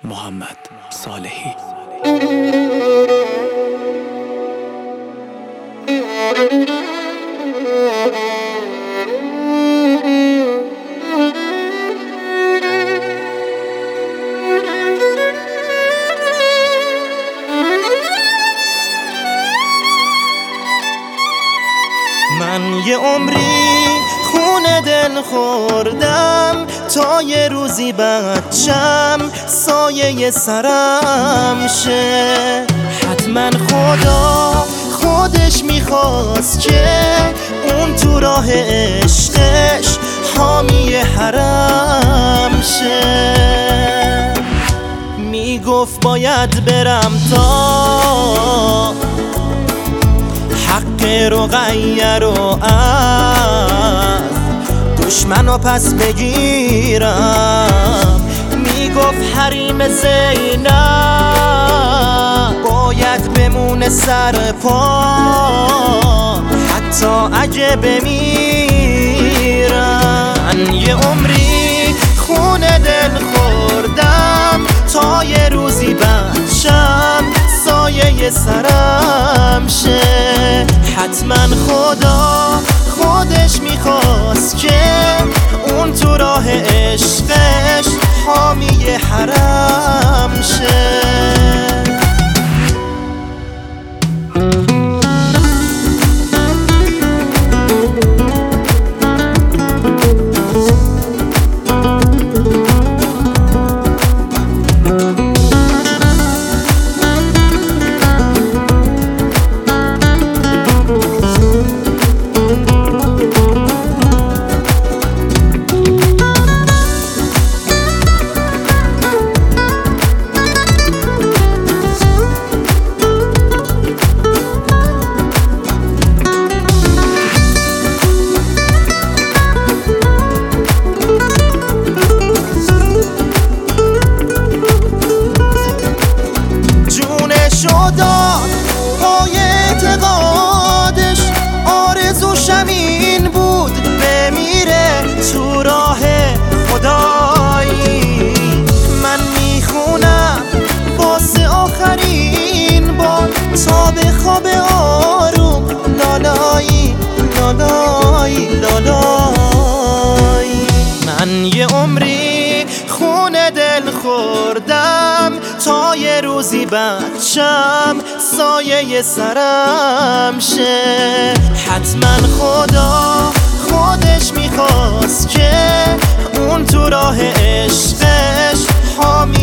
محمد صالحی. من یه عمری خون دل خوردم تا یه روزی بچم سایه سرم شه. حتما خدا خودش میخواست که اون تو راه عشقش حامی حرم شه. میگفت باید برم تا حق رقیه رو از دشمنو پس بگیرم. میگفت حریم زینب باید بمونه سر پا حتی اگه بمیرم. من یه عمری خون دل خوردم تا یه روزی بچم سایه سرم شه. حتما خدا خودش میخواست که اون تو راه عشقش حامی حرم شه. داد پای اعتقادش آرزوش این بود بمیره تو راه خدایی. من میخونم واسه آخرین بار تا به خواب آروم لالایی لالایی لالایی. من یه عمری خون دل خوردم تا یه روزی بچم سایه سرم شه. حتما خدا خودش میخواست که اون تو راه عشقش حامی